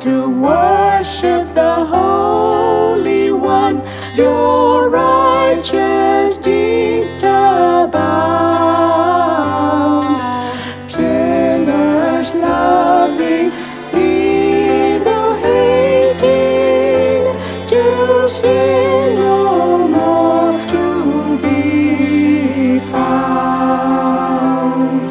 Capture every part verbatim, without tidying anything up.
to worship the Holy One. Your righteous deeds abound. Sinners loving, evil hating, to sin no more to be found.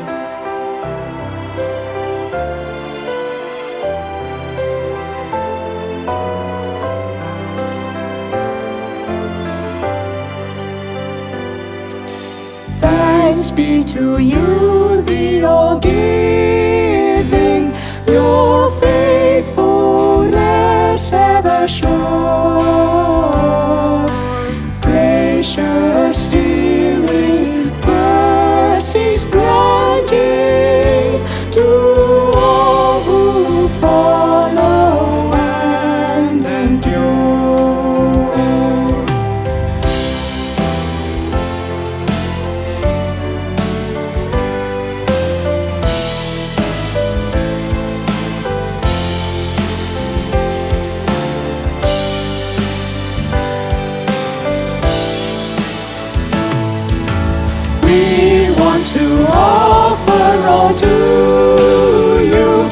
Thanks be to you, the all-giving, your faithfulness ever sure. Gracious dealings, mercies granting to all who follow and endure. We want to offer all to you.